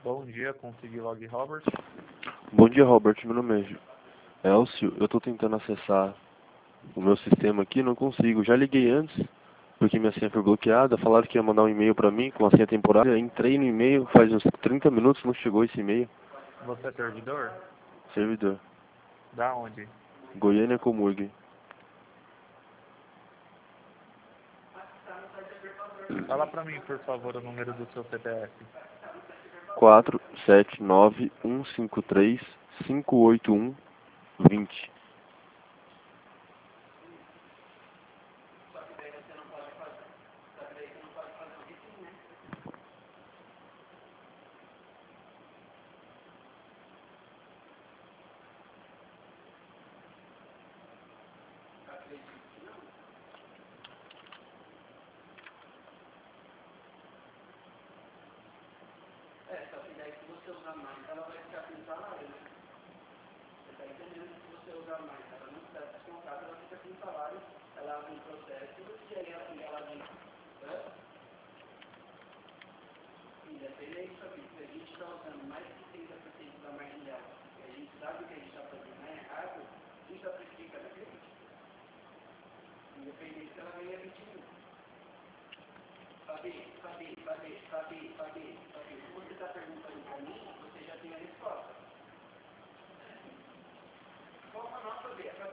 Bom dia, consegui log Robert. Bom dia, Robert. Meu nome é Elcio. Eu estou tentando acessar o meu sistema aqui, não consigo. Já liguei antes, porque minha senha foi bloqueada. Falaram que ia mandar um e-mail para mim com a senha temporária. Entrei no e-mail, faz uns 30 minutos, não chegou esse e-mail. Você é servidor? Servidor. Da onde? Goiânia Comurg. Fala pra mim, por favor, o número do seu CPF. 479-153-581-20. Só que daí se você usar mais, ela vai ficar sem salário, né? Você está entendendo que se você usar mais, ela não está descontada, ela fica sem salário, ela abre um processo e aí ela vem. Independente disso, se a gente está usando mais de 30% da margem dela, e a gente sabe que a gente está fazendo errado, a gente está prejudicando a cliente. Independente se ela ganha 20 mil. Fabi, você está perguntando para mim, você já tem a resposta. Como a nossa